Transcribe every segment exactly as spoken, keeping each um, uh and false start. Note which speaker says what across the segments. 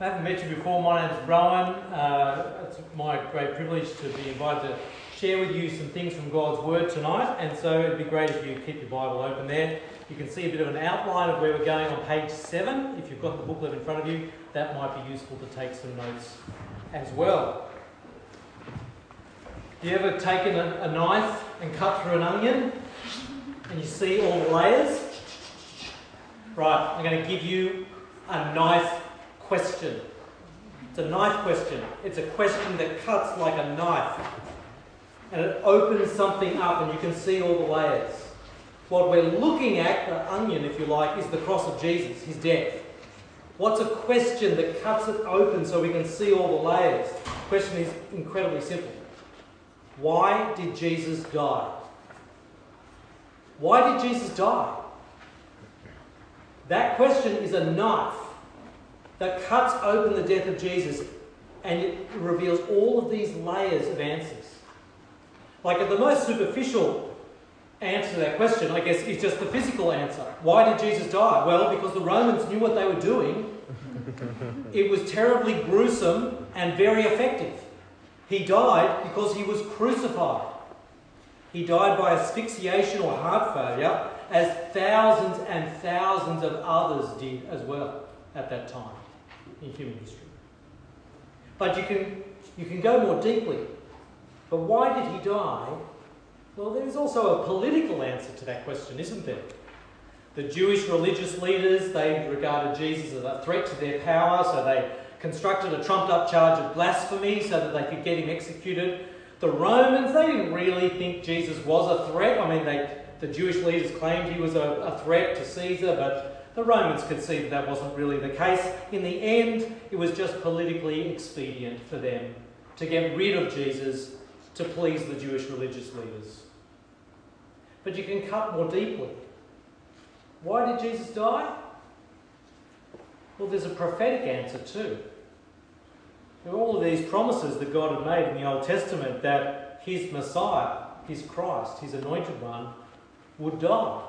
Speaker 1: I haven't met you before. My name's Rowan. Uh, it's my great privilege to be invited to share with you some things from God's Word tonight, and so it'd be great if you keep your Bible open there. You can see a bit of an outline of where we're going on page seven. If you've got the booklet in front of you, that might be useful to take some notes as well. Have you ever taken a, a knife and cut through an onion and you see all the layers? Right, I'm going to give you a knife question. It's a knife question. It's a question that cuts like a knife. And it opens something up and you can see all the layers. What we're looking at, the onion if you like, is the cross of Jesus, his death. What's a question that cuts it open so we can see all the layers? The question is incredibly simple. Why did Jesus die? Why did Jesus die? That question is a knife that cuts open the death of Jesus, and it reveals all of these layers of answers. Like at the most superficial answer to that question, I guess, is just the physical answer. Why did Jesus die? Well, because the Romans knew what they were doing. It was terribly gruesome and very effective. He died because he was crucified. He died by asphyxiation or heart failure, as thousands and thousands of others did as well at that time in human history. But you can, you can go more deeply. But why did he die? Well, there's also a political answer to that question, isn't there? The Jewish religious leaders, they regarded Jesus as a threat to their power, so they constructed a trumped-up charge of blasphemy so that they could get him executed. The Romans, they didn't really think Jesus was a threat. I mean, they, the Jewish leaders claimed he was a, a threat to Caesar, but the Romans could see that that wasn't really the case. In the end, it was just politically expedient for them to get rid of Jesus to please the Jewish religious leaders. But you can cut more deeply. Why did Jesus die? Well, there's a prophetic answer too. There are all of these promises that God had made in the Old Testament that his Messiah, his Christ, his anointed one, would die.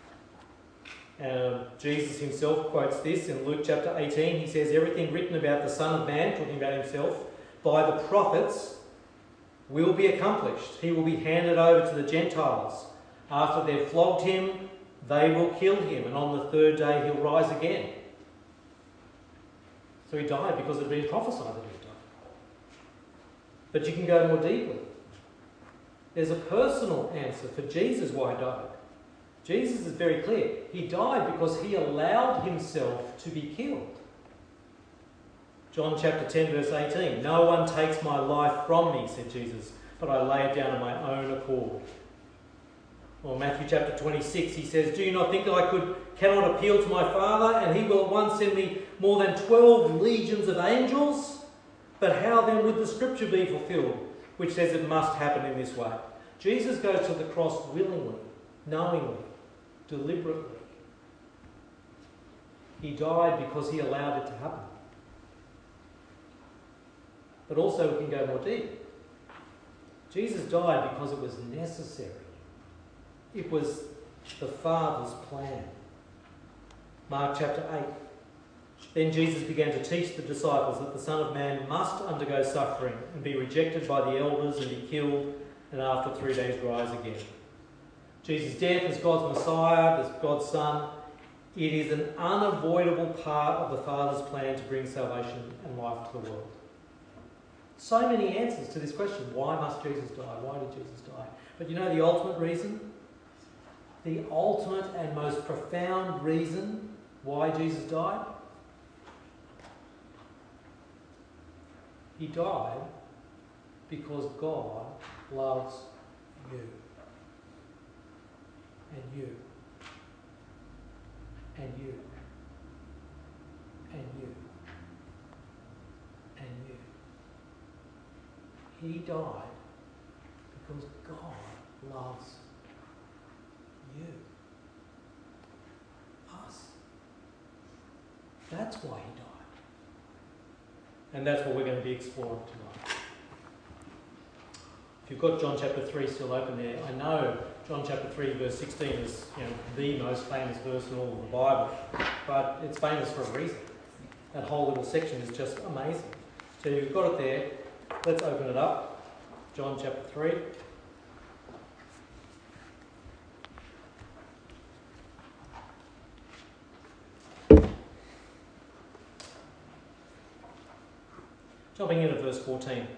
Speaker 1: Uh, Jesus himself quotes this in Luke chapter eighteen. He says, everything written about the Son of Man, talking about himself, by the prophets will be accomplished. He will be handed over to the Gentiles. After they've flogged him, they will kill him, and on the third day he'll rise again. So he died because it had been prophesied that he would die. But you can go more deeply. There's a personal answer for Jesus why he died. Jesus is very clear. He died because he allowed himself to be killed. John chapter ten verse eighteen. No one takes my life from me, said Jesus, but I lay it down on my own accord. Or Matthew chapter twenty-six, he says, do you not think that I could cannot appeal to my Father, and he will at once send me more than twelve legions of angels? But how then would the scripture be fulfilled, which says it must happen in this way? Jesus goes to the cross willingly, knowingly, deliberately. He died because he allowed it to happen. But also we can go more deep. Jesus died because it was necessary. It was the Father's plan. Mark chapter eight. Then Jesus began to teach the disciples that the Son of Man must undergo suffering and be rejected by the elders and be killed, and after three days rise again. Jesus' death as God's Messiah, as God's Son, it is an unavoidable part of the Father's plan to bring salvation and life to the world. So many answers to this question. Why must Jesus die? Why did Jesus die? But you know the ultimate reason? The ultimate and most profound reason why Jesus died? He died because God loves you. And you. And you. And you. And you. He died because God loves you. Us. That's why he died. And that's what we're going to be exploring tonight. If you've got John chapter three still open there, I know John chapter three verse sixteen is, you know, the most famous verse in all of the Bible, but it's famous for a reason. that whole little section is just amazing. So you've got it there. Let's open it up. John chapter three. Jumping in at verse fourteen.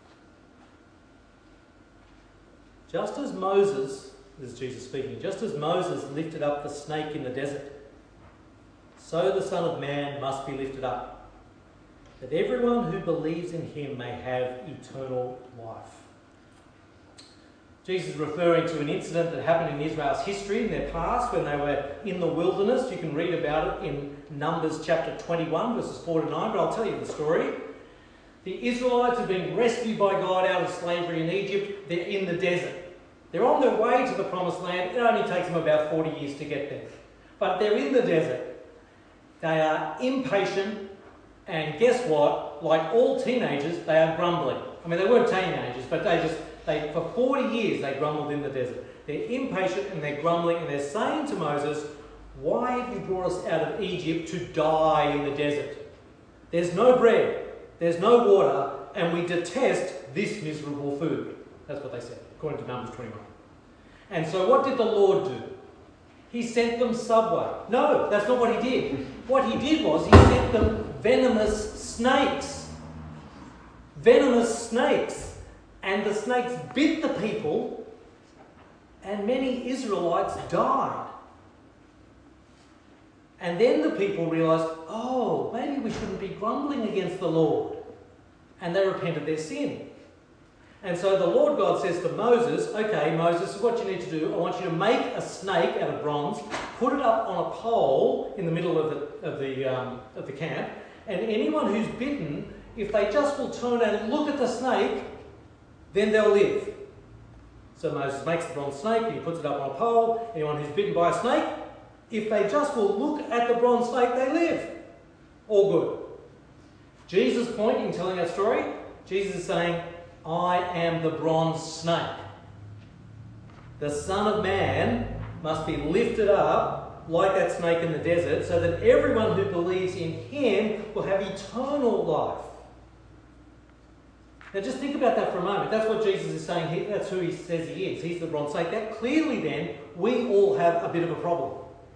Speaker 1: Just as Moses, this is Jesus speaking, just as Moses lifted up the snake in the desert, so the Son of Man must be lifted up, that everyone who believes in him may have eternal life. Jesus is referring to an incident that happened in Israel's history in their past when they were in the wilderness. You can read about it in Numbers chapter twenty-one, verses four to nine, but I'll tell you the story. The Israelites have been rescued by God out of slavery in Egypt. They're in the desert. They're on their way to the promised land. It only takes them about forty years to get there. But they're in the desert. They are impatient, and guess what? Like all teenagers, they are grumbling. I mean, they weren't teenagers, but they just, they for forty years they grumbled in the desert. They're impatient and they're grumbling, and they're saying to Moses, "Why have you brought us out of Egypt to die in the desert? There's no bread. There's no water, and we detest this miserable food." That's what they said, according to Numbers twenty-one. And so what did the Lord do? He sent them Subway. No, that's not what he did. What he did was he sent them venomous snakes. Venomous snakes. And the snakes bit the people, and many Israelites died. And then the people realised, oh, maybe we shouldn't be grumbling against the Lord. And they repented their sin. And so the Lord God says to Moses, okay, Moses, this is what you need to do. I want you to make a snake out of bronze, put it up on a pole in the middle of the, of the, um, of the camp, and anyone who's bitten, if they just will turn and look at the snake, then they'll live. So Moses makes the bronze snake, and he puts it up on a pole. Anyone who's bitten by a snake, if they just will look at the bronze snake, they live. All good. Jesus' point in telling that story, Jesus is saying, I am the bronze snake. The Son of Man must be lifted up like that snake in the desert, so that everyone who believes in him will have eternal life. Now just think about that for a moment. That's what Jesus is saying. He, that's who he says he is. He's the bronze snake. That clearly then, we all have a bit of a problem.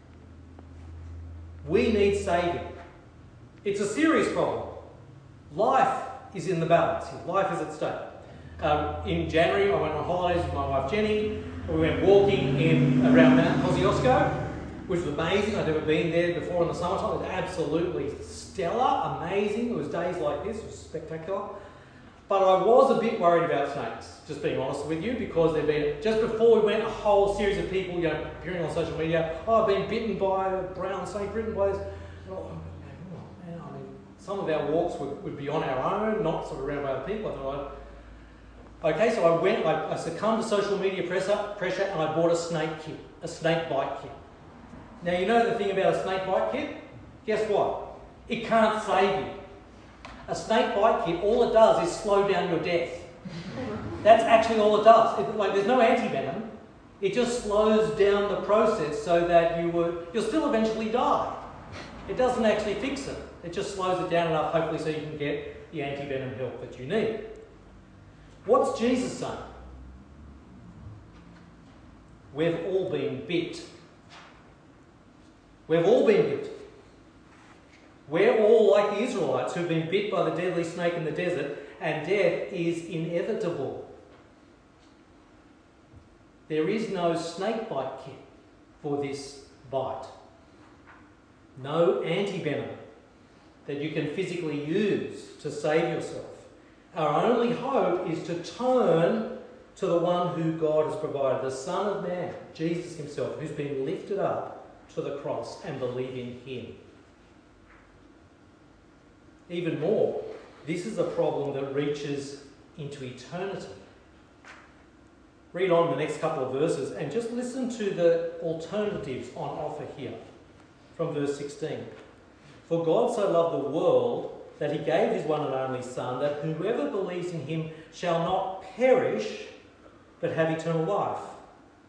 Speaker 1: We need saving. It's a serious problem. Life is in the balance. Life is at stake. Um, in January, I went on holidays with my wife Jenny. We went walking in around Mount Kosciuszko, which was amazing. I'd never been there before in the summertime. It was absolutely stellar, amazing. It was days like this. It was spectacular. But I was a bit worried about snakes, just being honest with you, because there'd been, just before we went, a whole series of people, you know, appearing on social media, oh, I've been bitten by a brown snake, bitten by this. And I thought, oh, man, I mean, some of our walks would, would be on our own, not sort of around by other people. I thought, okay, so I went, I, I succumbed to social media pressure, pressure and I bought a snake kit, a snake bite kit. Now, you know the thing about a snake bite kit? Guess what? It can't save you. A snake bite kit, all it does is slow down your death. That's actually all it does. It, like, there's no anti-venom. It just slows down the process so that you would, you'll still eventually die. It doesn't actually fix it. It just slows it down enough, hopefully, so you can get the anti-venom help that you need. What's Jesus saying? We've all been bit. We've all been bit. We're all like the Israelites who've been bit by the deadly snake in the desert, and death is inevitable. There is no snake bite kit for this bite. No anti-venom that you can physically use to save yourself. Our only hope is to turn to the one who God has provided, the Son of Man, Jesus himself, who's been lifted up to the cross, and believe in him. Even more, this is a problem that reaches into eternity. Read on the next couple of verses and just listen to the alternatives on offer here from verse sixteen. For God so loved the world that he gave his one and only Son, that whoever believes in him shall not perish, but have eternal life.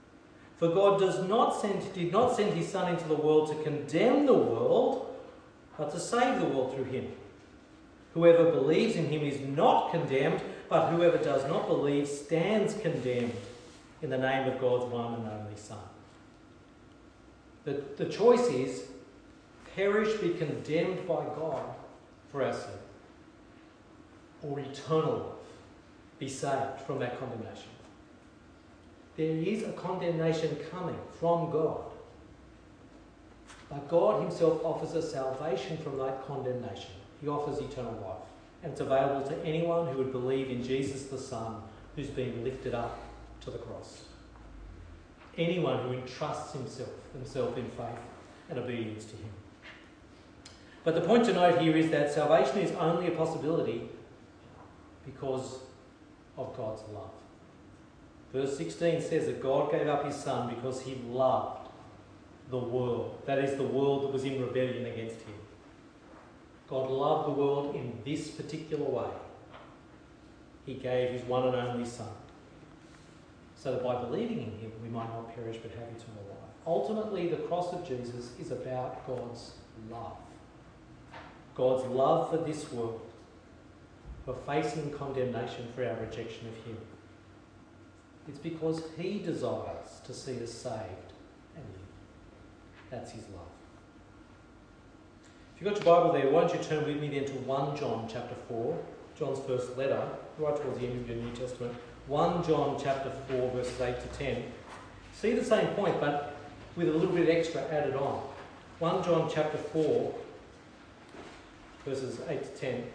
Speaker 1: For God does not send, did not send his Son into the world to condemn the world, but to save the world through him. Whoever believes in him is not condemned, but whoever does not believe stands condemned in the name of God's one and only Son. The, the choice is, perish, be condemned by God for our sin, or eternal life, be saved from that condemnation. There is a condemnation coming from God, but God himself offers us salvation from that condemnation. He offers eternal life, and it's available to anyone who would believe in Jesus the Son, who's been lifted up to the cross. Anyone who entrusts himself, himself in faith and obedience to him. But the point to note here is that salvation is only a possibility because of God's love. Verse sixteen says that God gave up his Son because he loved the world. That is, the world that was in rebellion against him. God loved the world in this particular way. He gave his one and only Son, so that by believing in him we might not perish but have eternal life. Ultimately, the cross of Jesus is about God's love. God's love for this world, for facing condemnation for our rejection of him. It's because he desires to see us saved and live. That's his love. If you've got your Bible there, why don't you turn with me then to First John chapter four, John's first letter, right towards the end of your New Testament. First John chapter four, verses eight to ten. See the same point, but with a little bit extra added on. First John chapter four, verses eight to ten.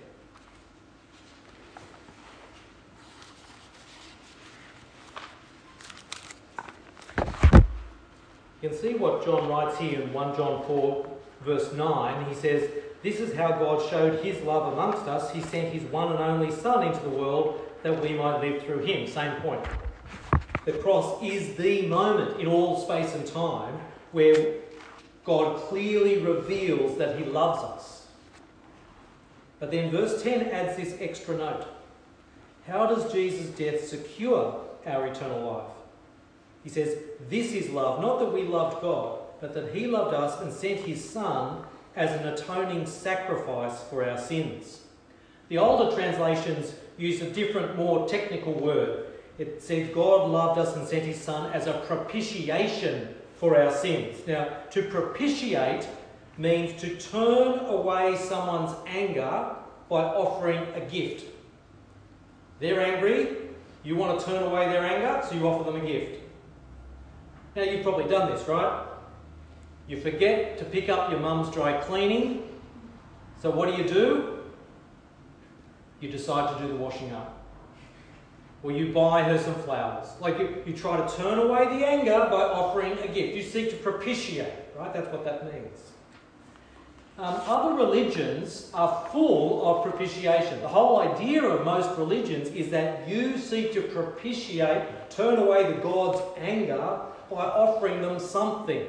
Speaker 1: You can see what John writes here in First John four, verse nine. He says, "This is how God showed his love amongst us. He sent his one and only Son into the world that we might live through him." Same point. The cross is the moment in all space and time where God clearly reveals that he loves us. But then verse ten adds this extra note. How does Jesus' death secure our eternal life? He says, "This is love, not that we loved God, but that he loved us and sent his Son as an atoning sacrifice for our sins." The older translations use a different, more technical word. It says God loved us and sent his Son as a propitiation for our sins. Now, to propitiate means to turn away someone's anger by offering a gift. They're angry, you want to turn away their anger, so you offer them a gift. Now, you've probably done this, right? You forget to pick up your mum's dry cleaning, so what do you do? You decide to do the washing up. Or you buy her some flowers. Like you, you try to turn away the anger by offering a gift. You seek to propitiate, right? That's what that means. Um, other religions are full of propitiation. The whole idea of most religions is that you seek to propitiate, turn away the God's anger by offering them something.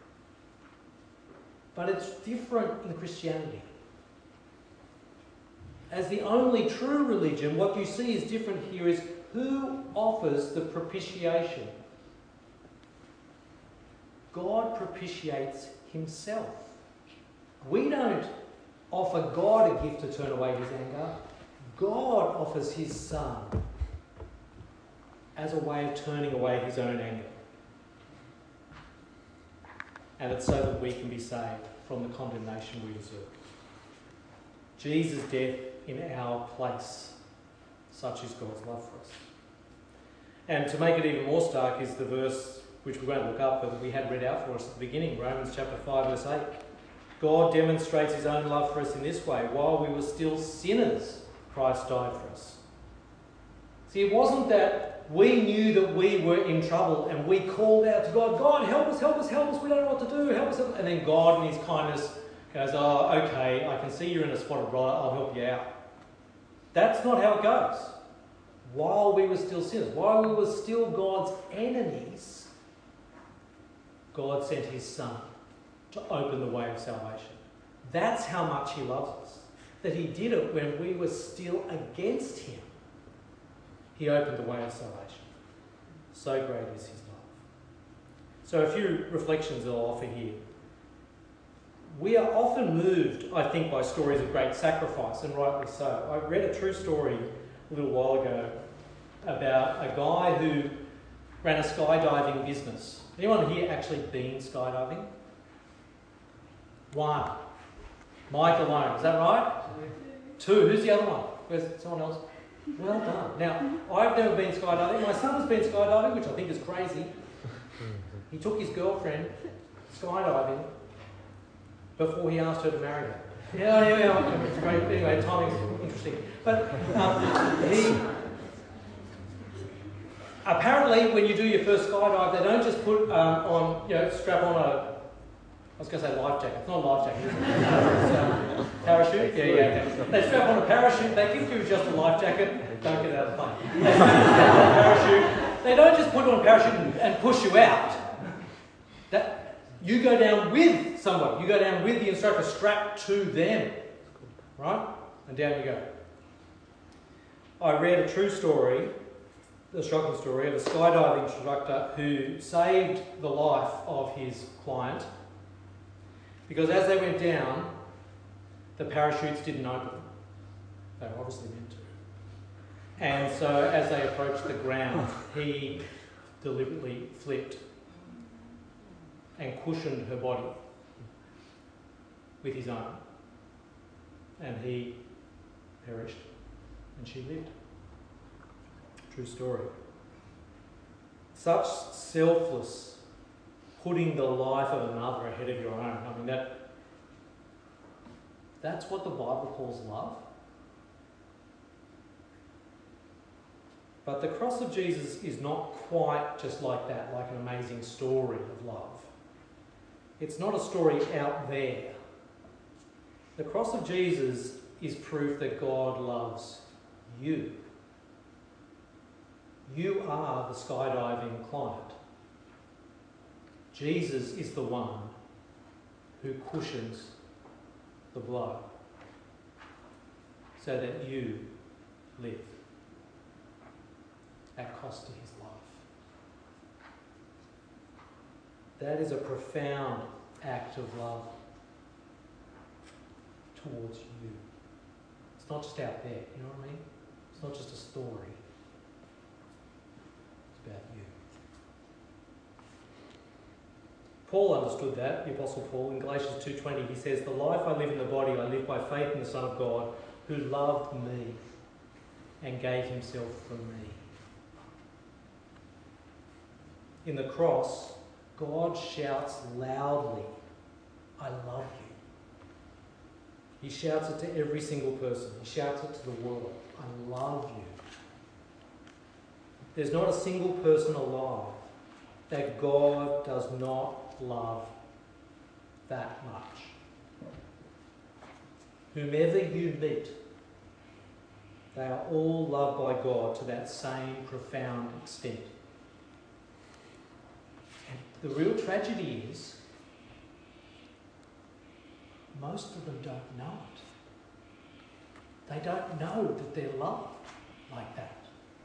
Speaker 1: But it's different in Christianity. As the only true religion, what you see is different here is who offers the propitiation. God propitiates himself. We don't offer God a gift to turn away his anger. God offers his Son as a way of turning away his own anger. And it's so that we can be saved from the condemnation we deserve. Jesus' death in our place. Such is God's love for us. And to make it even more stark is the verse which we won't look up, but we had read out for us at the beginning, Romans chapter five, verse eight. God demonstrates his own love for us in this way. While we were still sinners, Christ died for us. See, it wasn't that we knew that we were in trouble and we called out to God, God, help us, help us, help us, we don't know what to do, help us. Help us. And then God in his kindness goes, oh, okay, I can see you're in a spot of right, I'll help you out. That's not how it goes. While we were still sinners, while we were still God's enemies, God sent his Son to open the way of salvation. That's how much he loves us. That he did it when we were still against him. He opened the way of salvation. So great is his love. So a few reflections that I'll offer here. we are often moved, I think, by stories of great sacrifice, and rightly so. I read a true story a little while ago about a guy who ran a skydiving business. Anyone here actually been skydiving? One. Mike alone, is that right? Two. Who's the other one? Where's someone else? Well done. Now, I've never been skydiving. My son has been skydiving, which I think is crazy. He took his girlfriend skydiving before he asked her to marry him. Yeah, yeah, yeah. It's great. Anyway, timing's interesting. But um, he... Apparently, when you do your first skydive, they don't just put um, on, you know, strap on a... I was going to say life jacket. It's not a life jacket, is it? It's a parachute? Yeah, yeah, yeah. They strap on a parachute. They give you just a life jacket. Don't get out of the plane. They strap on a parachute. They don't just put on a parachute and, and push you out. That you go down with somebody. You go down with the instructor strapped to them. Right? And down you go. I read a true story, a shocking story, of a skydiving instructor who saved the life of his client because as they went down, the parachutes didn't open. They were obviously meant to. And so as they approached the ground, he deliberately flipped and cushioned her body with his own. And he perished and she lived. True story. Such selfless putting the life of another ahead of your own. I mean, that that's what the Bible calls love. But the cross of Jesus is not quite just like that, like an amazing story of love. It's not a story out there. The cross of Jesus is proof that God loves you. You are the skydiving client. Jesus is the one who cushions the blow so that you live at cost to his life. That is a profound act of love towards you. It's not just out there, you know what I mean? It's not just a story. It's about you. Paul understood that, the Apostle Paul. In Galatians two twenty, he says, "The life I live in the body, I live by faith in the Son of God, who loved me and gave himself for me." In the cross, God shouts loudly, "I love you." He shouts it to every single person. He shouts it to the world, "I love you." There's not a single person alive that God does not love that much. Whomever you meet, they are all loved by God to that same profound extent. And the real tragedy is, most of them don't know it. They don't know that they're loved like that.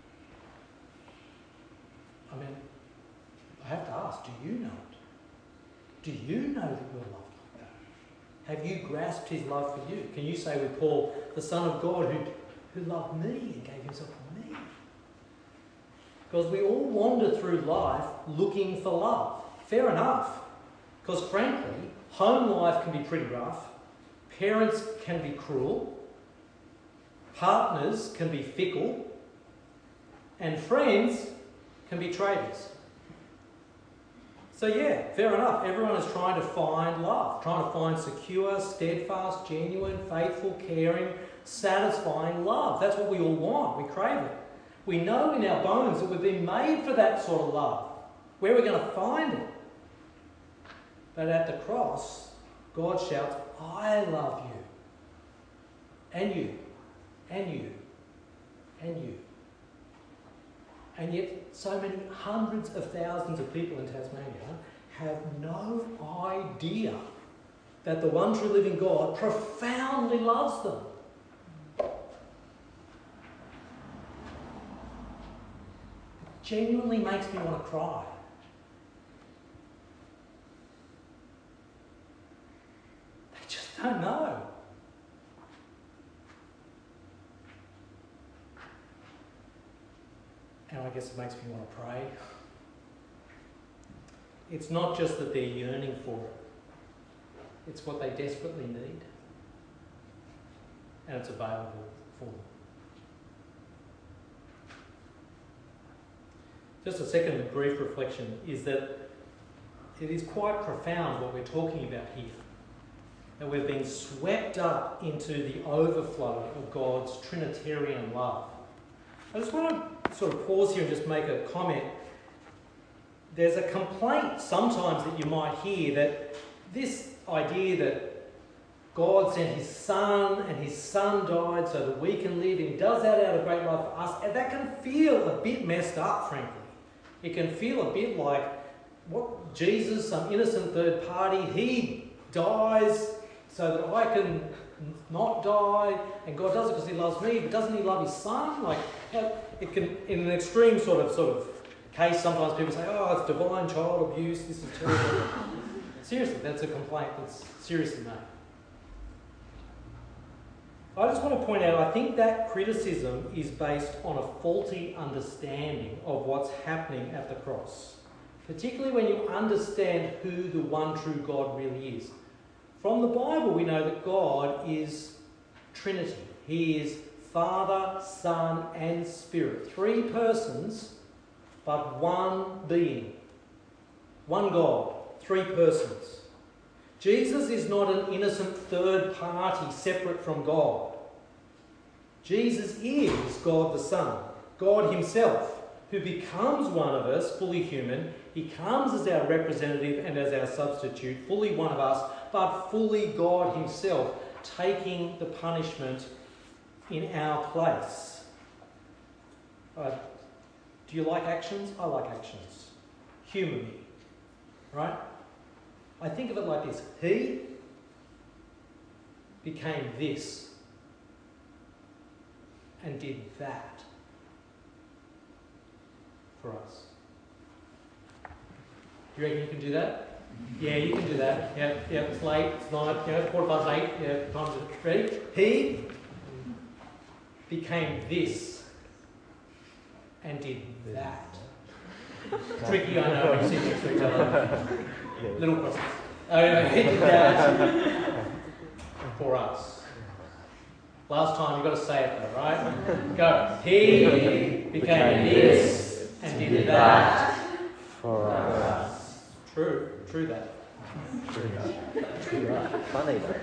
Speaker 1: I mean, I have to ask, do you know it? Do you know that you're loved like that? Have you grasped his love for you? Can you say with Paul, the Son of God who, who loved me and gave himself for me? Because we all wander through life looking for love. Fair enough. Because frankly, home life can be pretty rough. Parents can be cruel. Partners can be fickle. And friends can be traitors. So yeah, fair enough. Everyone is trying to find love, trying to find secure, steadfast, genuine, faithful, caring, satisfying love. That's what we all want. We crave it. We know in our bones that we've been made for that sort of love. Where are we going to find it? But at the cross, God shouts, "I love you." And you. And you. And you. And yet, so many hundreds of thousands of people in Tasmania have no idea that the one true living God profoundly loves them. It genuinely makes me want to cry. I don't know. And I guess it makes me want to pray. It's not just that they're yearning for it. It's what they desperately need. And it's available for them. Just a second brief reflection is that it is quite profound what we're talking about here. That we're being swept up into the overflow of God's Trinitarian love. I just want to sort of pause here and just make a comment. There's a complaint sometimes that you might hear that this idea that God sent his Son and his Son died so that we can live, and he does that out of great love for us, and that can feel a bit messed up, frankly. It can feel a bit like, what, Jesus, some innocent third party, he dies so that I can not die, and God does it because he loves me, but doesn't he love his Son? Like, it can, in an extreme sort of sort of case, sometimes people say, oh, it's divine child abuse, this is terrible. Seriously, that's a complaint that's seriously made. I just want to point out, I think that criticism is based on a faulty understanding of what's happening at the cross. Particularly when you understand who the one true God really is. From the Bible, we know that God is Trinity. He is Father, Son, and Spirit. Three persons, but one being. One God, three persons. Jesus is not an innocent third party separate from God. Jesus is God the Son, God himself, who becomes one of us, fully human. He comes as our representative and as our substitute, fully one of us, but fully God himself, taking the punishment in our place. Uh, do you like actions? I like actions. Humour me. Right? I think of it like this. He became this and did that for us. Do you reckon you can do that? Yeah, you can do that. Yeah, yeah, it's late, it's nine, you know, quarter past eight, yeah, time to ready. He became this and did that. Tricky, I know, when you sit next to each other. Little process. Oh, no, he did that for us. Last time, you've got to say it though, right? Go. He became this and did that for us. True, true that.
Speaker 2: True that. True that. Funny though.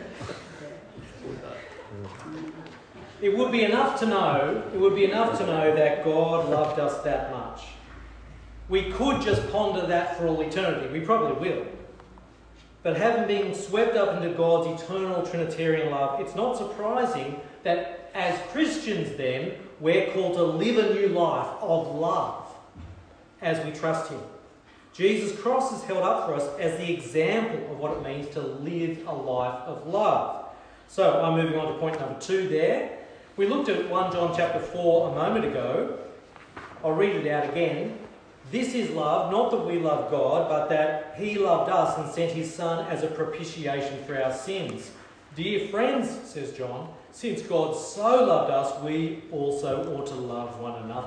Speaker 1: It would be enough to know, it would be enough to know that God loved us that much. We could just ponder that for all eternity. We probably will. But having been swept up into God's eternal Trinitarian love, it's not surprising that as Christians then, we're called to live a new life of love as we trust him. Jesus' cross is held up for us as the example of what it means to live a life of love. So I'm moving on to point number two there. We looked at First John chapter four a moment ago. I'll read it out again. This is love, not that we love God, but that he loved us and sent his Son as a propitiation for our sins. Dear friends, says John, since God so loved us, we also ought to love one another.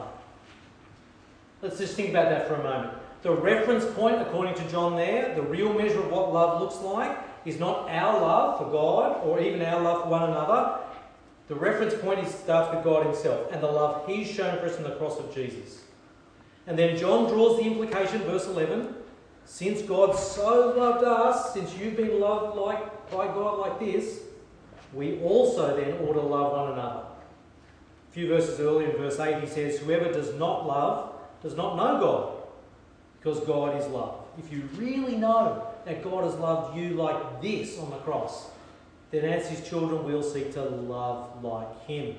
Speaker 1: Let's just think about that for a moment. The reference point, according to John there, the real measure of what love looks like, is not our love for God or even our love for one another. The reference point is starts with God himself and the love he's shown for us in the cross of Jesus. And then John draws the implication, verse eleven, since God so loved us, since you've been loved like by God like this, we also then ought to love one another. A few verses earlier in verse eight he says, whoever does not love does not know God, because God is love. If you really know that God has loved you like this on the cross, then as his children we'll seek to love like him.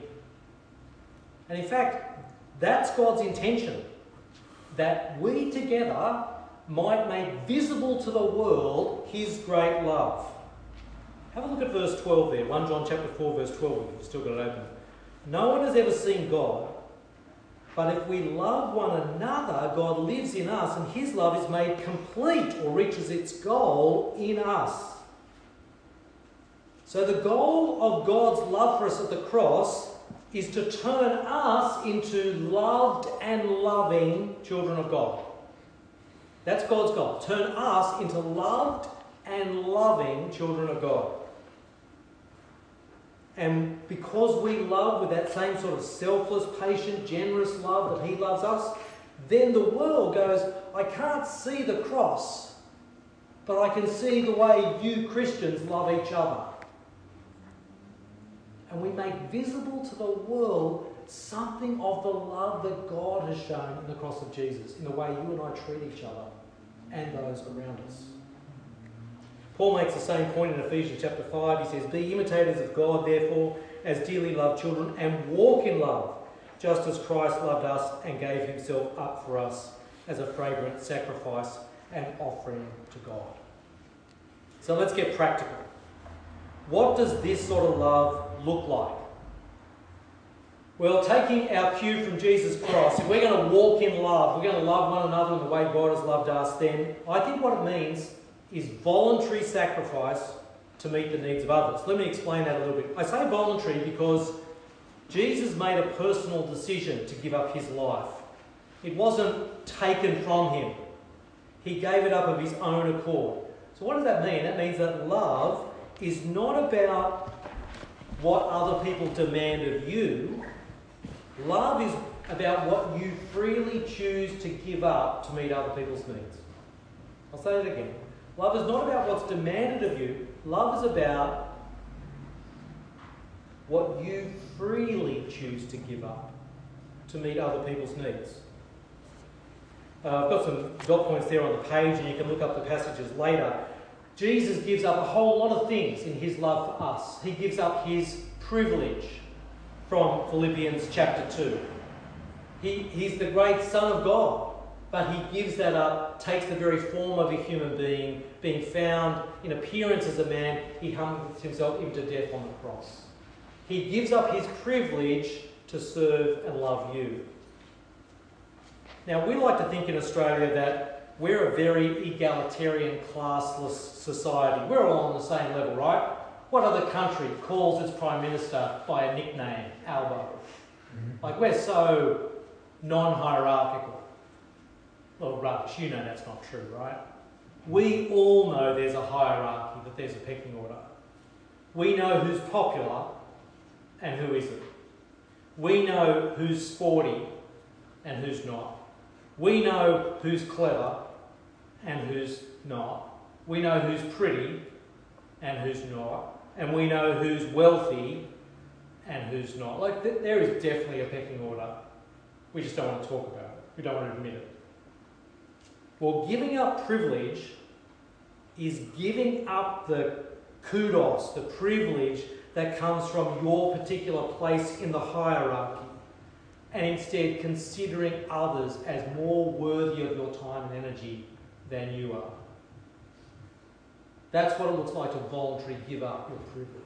Speaker 1: And in fact, that's God's intention, that we together might make visible to the world his great love. Have a look at verse twelve there, First John chapter four, verse twelve, if you've still got it open. No one has ever seen God, but if we love one another, God lives in us, and his love is made complete or reaches its goal in us. So the goal of God's love for us at the cross is to turn us into loved and loving children of God. That's God's goal. Turn us into loved and loving children of God. And because we love with that same sort of selfless, patient, generous love that He loves us, then the world goes, I can't see the cross, but I can see the way you Christians love each other. And we make visible to the world something of the love that God has shown in the cross of Jesus, in the way you and I treat each other and those around us. Paul makes the same point in Ephesians chapter five. He says, be imitators of God, therefore, as dearly loved children, and walk in love, just as Christ loved us and gave Himself up for us as a fragrant sacrifice and offering to God. So let's get practical. What does this sort of love look like? Well, taking our cue from Jesus' cross, if we're going to walk in love, we're going to love one another in the way God has loved us, then I think what it means is voluntary sacrifice to meet the needs of others. Let me explain that a little bit. I say voluntary because Jesus made a personal decision to give up His life. It wasn't taken from Him. He gave it up of His own accord. So what does that mean? That means that love is not about what other people demand of you. Love is about what you freely choose to give up to meet other people's needs. I'll say it again. Love is not about what's demanded of you. Love is about what you freely choose to give up to meet other people's needs. Uh, I've got some dot points there on the page, and you can look up the passages later. Jesus gives up a whole lot of things in His love for us. He gives up His privilege from Philippians chapter two. He, he's the great Son of God, but He gives that up, takes the very form of a human being, being found in appearance as a man. He humbles Himself even to death on the cross. He gives up His privilege to serve and love you. Now, we like to think in Australia that we're a very egalitarian, classless society. We're all on the same level, right? What other country calls its Prime Minister by a nickname, Albo? Mm-hmm. Like, we're so non-hierarchical. Well, rubbish, you know that's not true, right? We all know there's a hierarchy, that there's a pecking order. We know who's popular and who isn't. We know who's sporty and who's not. We know who's clever and who's not. We know who's pretty and who's not. And we know who's wealthy and who's not. Like, th- there is definitely a pecking order. We just don't want to talk about it. We don't want to admit it. Well, giving up privilege is giving up the kudos, the privilege that comes from your particular place in the hierarchy, and instead considering others as more worthy of your time and energy than you are. That's what it looks like to voluntarily give up your privilege.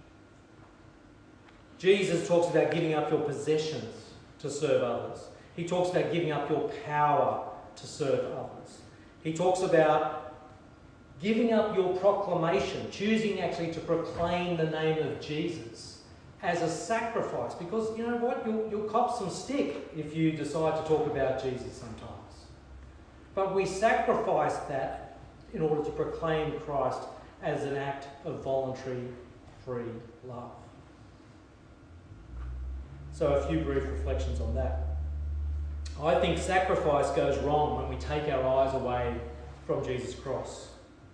Speaker 1: Jesus talks about giving up your possessions to serve others. He talks about giving up your power to serve others. He talks about giving up your proclamation, choosing actually to proclaim the name of Jesus as a sacrifice, because you know what, you'll, you'll cop some stick if you decide to talk about Jesus sometimes. But we sacrifice that in order to proclaim Christ as an act of voluntary, free love. So a few brief reflections on that. I think sacrifice goes wrong when we take our eyes away from Jesus' cross.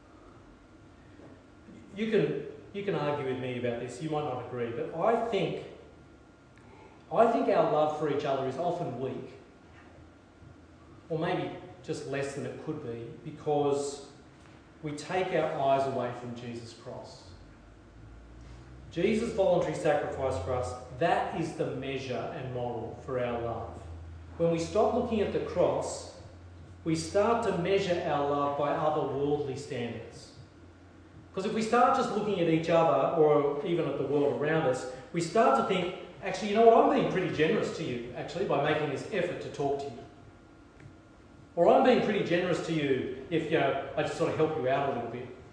Speaker 1: You can you can argue with me about this, you might not agree, but I think I think our love for each other is often weak, or maybe just less than it could be, because we take our eyes away from Jesus' cross. Jesus' voluntary sacrifice for us, that is the measure and model for our love. When we stop looking at the cross, we start to measure our love by other worldly standards. Because if we start just looking at each other, or even at the world around us, we start to think, actually, you know what, I'm being pretty generous to you, actually, by making this effort to talk to you. Or I'm being pretty generous to you if, you know, I just sort of help you out a little bit.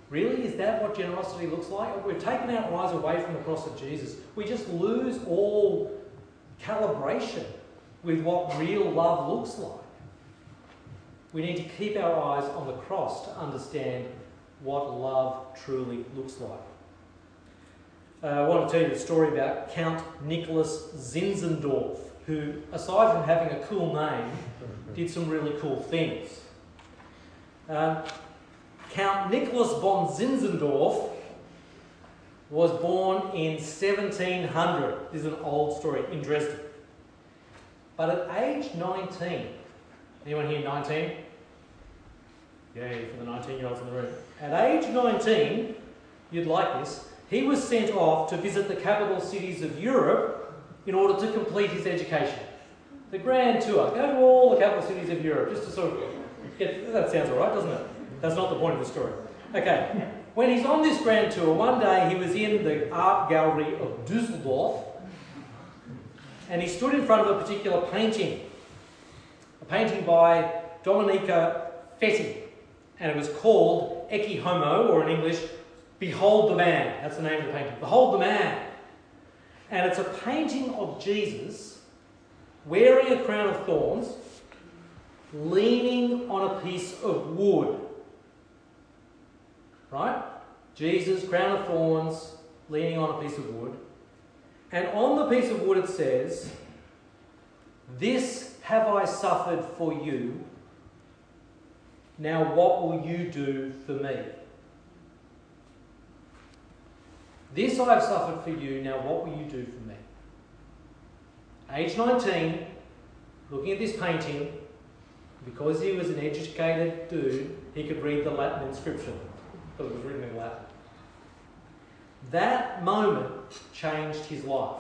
Speaker 1: Really? Is that what generosity looks like? We've taken our eyes away from the cross of Jesus. We just lose all calibration with what real love looks like. We need to keep our eyes on the cross to understand what love truly looks like. Uh, I want to tell you the story about Count Nicholas Zinzendorf, who, aside from having a cool name, did some really cool things. Uh, Count Nicholas von Zinzendorf was born in seventeen hundred. This is an old story, in Dresden. But at age nineteen, anyone here nineteen? Yay, for the nineteen-year-olds in the room. At age nineteen, you'd like this, he was sent off to visit the capital cities of Europe in order to complete his education. The grand tour. Go to all the capital cities of Europe, just to sort of get... That sounds all right, doesn't it? That's not the point of the story. Okay, when he's on this grand tour, one day he was in the art gallery of Dusseldorf, and he stood in front of a particular painting, a painting by Domenica Fetti, and it was called Ecce Homo, or in English, Behold the Man. That's the name of the painting. Behold the Man. And it's a painting of Jesus wearing a crown of thorns, leaning on a piece of wood. Right? Jesus, crown of thorns, leaning on a piece of wood. And on the piece of wood it says, "This have I suffered for you. Now what will you do for me?" This I have suffered for you, now what will you do for me? Age nineteen, looking at this painting, because he was an educated dude, he could read the Latin inscription, because it was written in Latin. That moment changed his life.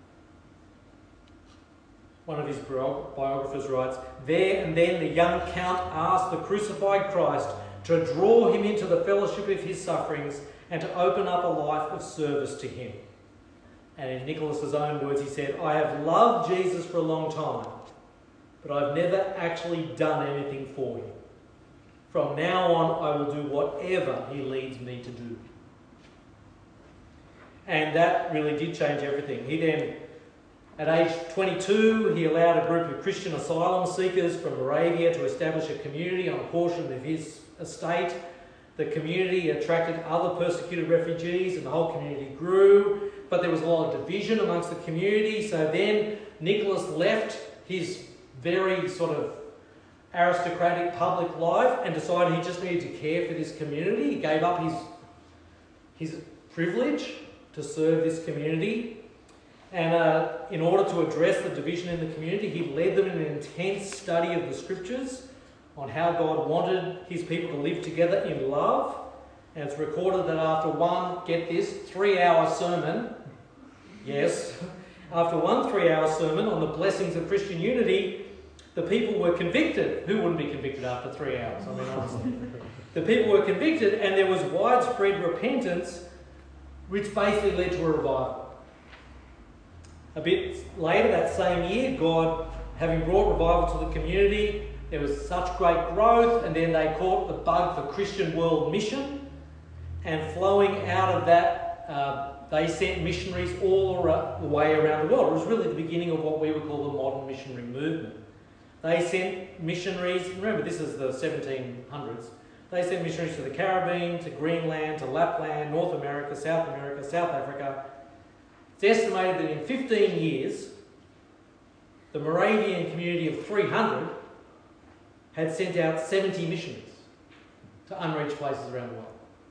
Speaker 1: One of his biographers writes, "There and then the young count asked the crucified Christ to draw him into the fellowship of his sufferings and to open up a life of service to him." And in Nicholas's own words, he said, "I have loved Jesus for a long time, but I've never actually done anything for him. From now on, I will do whatever he leads me to do." And that really did change everything. He then, at age twenty-two, he allowed a group of Christian asylum seekers from Moravia to establish a community on a portion of his estate. The community attracted other persecuted refugees and the whole community grew, but there was a lot of division amongst the community. So then Nicholas left his very sort of aristocratic public life and decided he just needed to care for this community. He gave up his, his privilege to serve this community. And uh, in order to address the division in the community, he led them in an intense study of the scriptures on how God wanted his people to live together in love. And it's recorded that after one, get this, three-hour sermon, yes, after one three-hour sermon on the blessings of Christian unity, the people were convicted. Who wouldn't be convicted after three hours? I mean, honestly. The people were convicted, and there was widespread repentance, which basically led to a revival. A bit later that same year, God, having brought revival to the community, there was such great growth, and then they caught the bug for Christian World Mission, and flowing out of that, uh, they sent missionaries all the way around the world. It was really the beginning of what we would call the modern missionary movement. They sent missionaries, remember this is the seventeen hundreds, they sent missionaries to the Caribbean, to Greenland, to Lapland, North America, South America, South Africa. It's estimated that in fifteen years, the Moravian community of three hundred had sent out seventy missionaries to unreached places around the world.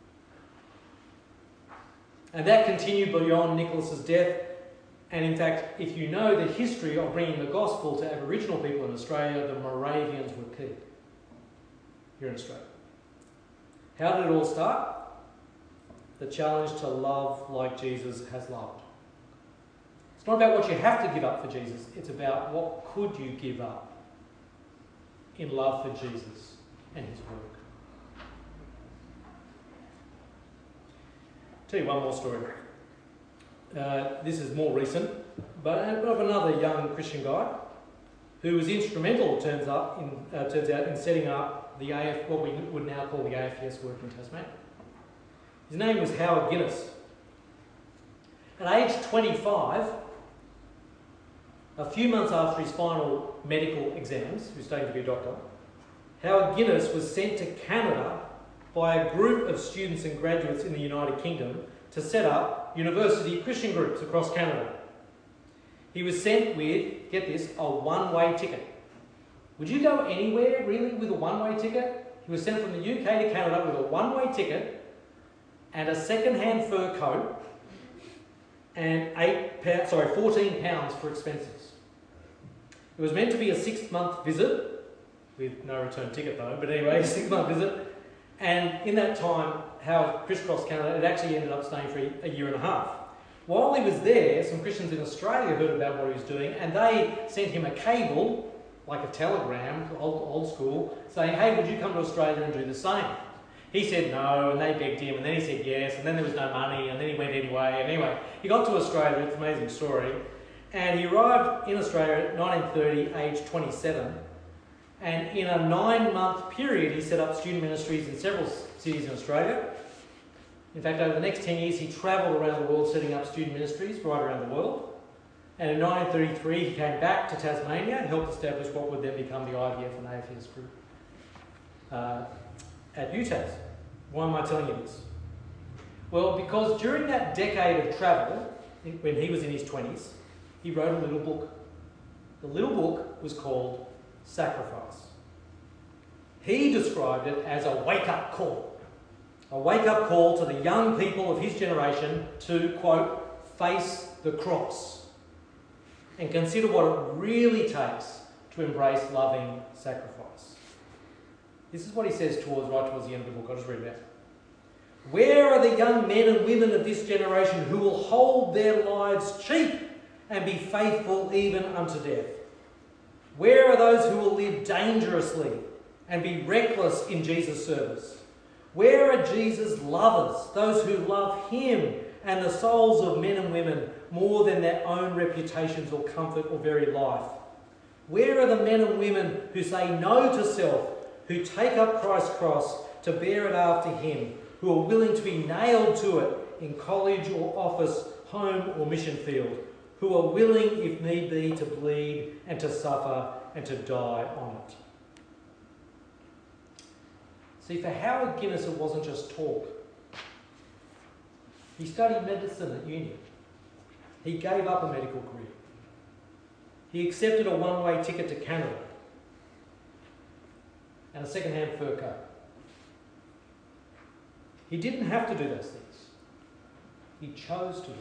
Speaker 1: And that continued beyond Nicholas's death. And in fact, if you know the history of bringing the gospel to Aboriginal people in Australia, the Moravians were key here in Australia. How did it all start? The challenge to love like Jesus has loved. It's not about what you have to give up for Jesus. It's about what could you give up in love for Jesus and his work. I'll tell you one more story. Uh, this is more recent, but of another young Christian guy who was instrumental, turns up in, uh, turns out, in setting up the A F, what we would now call the A F P S work in Tasmania. His name was Howard Guinness. At age twenty-five, a few months after his final medical exams, he was studying to be a doctor, Howard Guinness was sent to Canada by a group of students and graduates in the United Kingdom to set up university Christian groups across Canada. He was sent with, get this, a one-way ticket. Would you go anywhere really with a one-way ticket? He was sent from the U K to Canada with a one-way ticket and a second-hand fur coat and eight pounds, sorry, fourteen pounds for expenses. It was meant to be a six-month visit, with no return ticket though, but anyway, a six-month visit. And in that time, Howard crisscrossed Canada. It actually ended up staying for a year and a half. While he was there, some Christians in Australia heard about what he was doing, and they sent him a cable, like a telegram, old, old school, saying, hey, would you come to Australia and do the same? He said no, and they begged him, and then he said yes, and then there was no money, and then he went anyway. And anyway, he got to Australia. It's an amazing story. And he arrived in Australia at nineteen thirty, age twenty-seven. And in a nine-month period, he set up student ministries in several cities in Australia. In fact, over the next ten years, he travelled around the world setting up student ministries right around the world. And in nineteen thirty-three, he came back to Tasmania and helped establish what would then become the I V F and A F S group uh, at U T A S. Why am I telling you this? Well, because during that decade of travel, when he was in his twenties, he wrote a little book. The little book was called Sacrifice. He described it as a wake-up call. A wake-up call to the young people of his generation to, quote, face the cross and consider what it really takes to embrace loving sacrifice. This is what he says towards right towards the end of the book. I'll just read it out. Where are the young men and women of this generation who will hold their lives cheap and be faithful even unto death? Where are those who will live dangerously and be reckless in Jesus' service? Where are Jesus' lovers, those who love him and the souls of men and women more than their own reputations or comfort or very life? Where are the men and women who say no to self, who take up Christ's cross to bear it after him, who are willing to be nailed to it in college or office, home or mission field, who are willing, if need be, to bleed and to suffer and to die on it? See, for Howard Guinness, it wasn't just talk. He studied medicine at uni. He gave up a medical career. He accepted a one-way ticket to Canada and a second-hand fur coat. He didn't have to do those things. He chose to do them.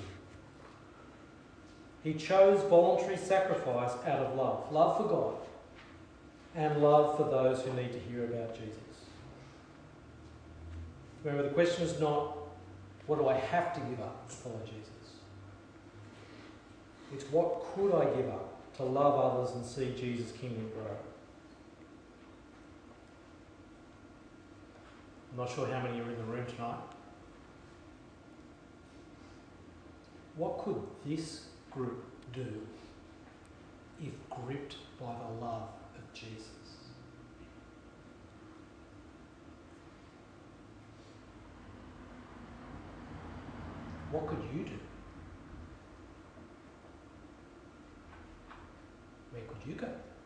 Speaker 1: He chose voluntary sacrifice out of love. Love for God and love for those who need to hear about Jesus. Remember, the question is not, what do I have to give up to follow Jesus? It's what could I give up to love others and see Jesus' kingdom grow? I'm not sure how many are in the room tonight. What could this group do if gripped by the love of Jesus? What could you do? Where could you go?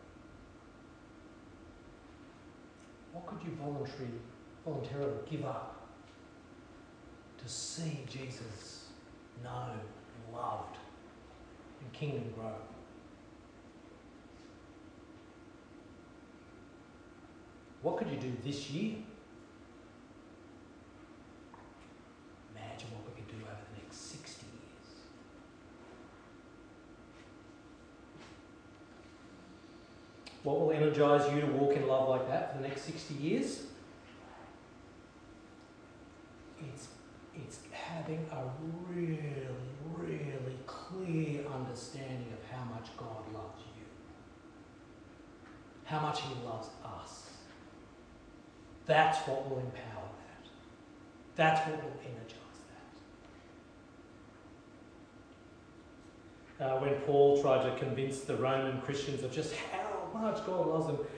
Speaker 1: What could you voluntarily, voluntarily give up to see Jesus known and loved and kingdom grow? What could you do this year? Imagine what we could do over the next sixty years. What will energise you to walk in love like that for the next sixty years? It's, it's having a really, really clear understanding of how much God loves you. How much he loves us. That's what will empower that. That's what will energise that. Uh, when Paul tried to convince the Roman Christians of just how much God loves them,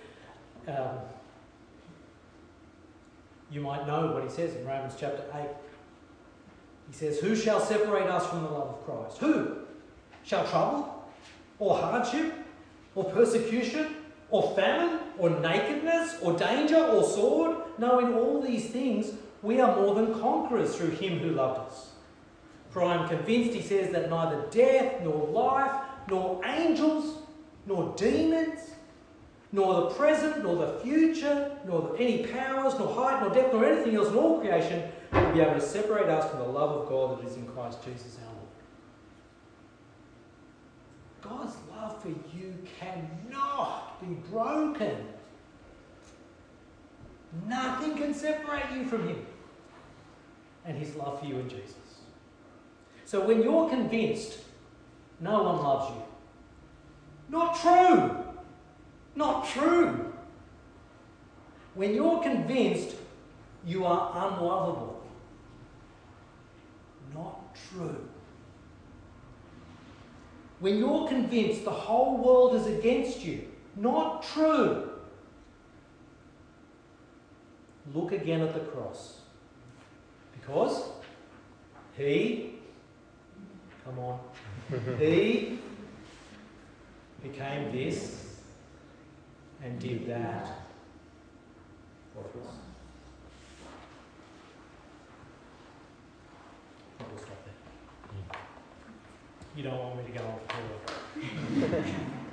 Speaker 1: um, you might know what he says in Romans chapter eight. He says, who shall separate us from the love of Christ? Who? Shall trouble? Or hardship? Or persecution? Or famine? Or nakedness? Or danger? Or sword? No, in all these things we are more than conquerors through him who loved us. For I am convinced, he says, that neither death, nor life, nor angels, nor demons, nor the present, nor the future, nor any powers, nor height, nor depth, nor anything else in all creation will be able to separate us from the love of God that is in Christ Jesus our Lord. God's love for you cannot be broken. Nothing can separate you from him and his love for you in Jesus. So when you're convinced no one loves you, not true. Not true. When you're convinced you are unlovable, not true. When you're convinced the whole world is against you, not true. Look again at the cross. Because he, come on, he became this and did that for us. I'll stop there. You don't want me to go on further.